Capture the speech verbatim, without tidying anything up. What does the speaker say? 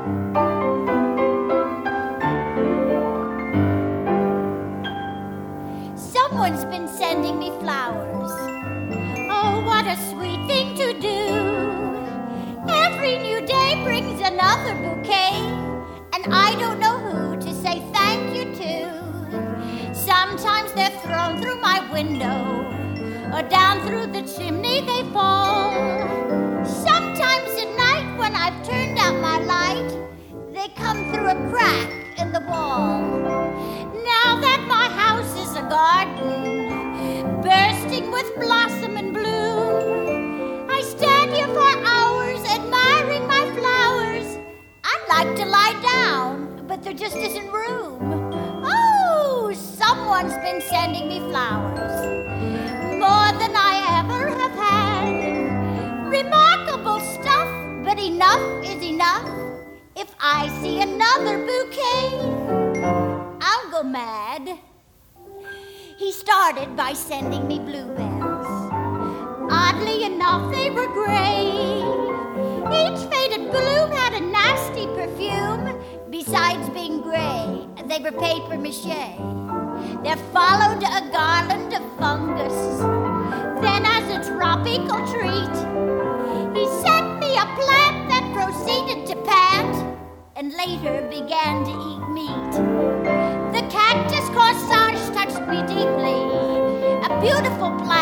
Someone's been sending me flowers. Oh, what a sweet thing to do. Every new day brings another bouquet, and I don't know who to say thank you to. Sometimes they're thrown through my window, or down through the chimney they fall. Sometimes at night when I've turned out my light, they come through a crack in the wall. Now that my house is a garden, bursting with blossom and bloom, I stand here for hours admiring my flowers. I'd like to lie down, but there just isn't room. Oh, someone's been sending me flowers, more than I ever have had. Remarkable stuff, but enough is enough. If I see another bouquet, I'll go mad. He started by sending me bluebells. Oddly enough, they were gray. Each faded bloom had a nasty perfume. Besides being gray, they were papier mâché. There followed a garland of fungus. Then, as a tropical treat, he sent me a plant that proceeded to pant and later began to eat meat. The cactus corsage touched me deeply, a beautiful plant